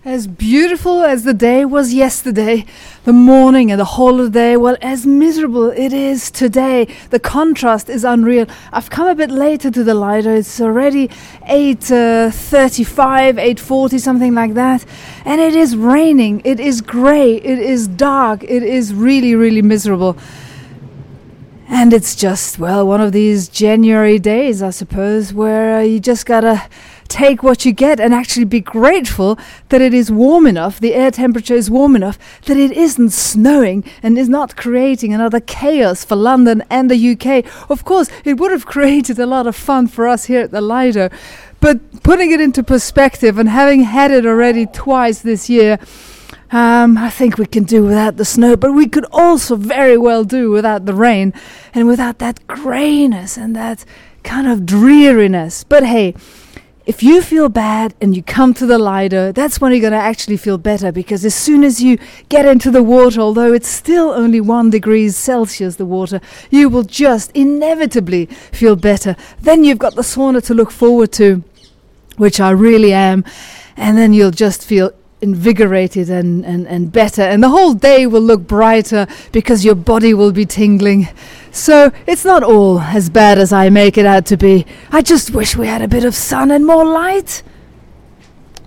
As beautiful as the day was yesterday, the morning and the whole of the day, well, as miserable it is today. The contrast is unreal. I've come a bit later to the Lido. It's already 8:35, 8:40, something like that. And it is raining. It is grey. It is dark. It is really, really miserable. And it's just, well, one of these January days, I suppose, where you just gotta take what you get and actually be grateful that it is warm enough, the air temperature is warm enough, that it isn't snowing and is not creating another chaos for London and the UK. Of course, it would have created a lot of fun for us here at the Lido, but putting it into perspective and having had it already twice this year, I think we can do without the snow, but we could also very well do without the rain and without that greyness and that kind of dreariness. But hey, if you feel bad and you come to the Lido, that's when you're going to actually feel better, because as soon as you get into the water, although it's still only 1 degree Celsius, the water, you will just inevitably feel better. Then you've got the sauna to look forward to, which I really am, and then you'll just feel invigorated and better, and the whole day will look brighter because your body will be tingling. So it's not all as bad as I make it out to be. I just wish we had a bit of sun and more light.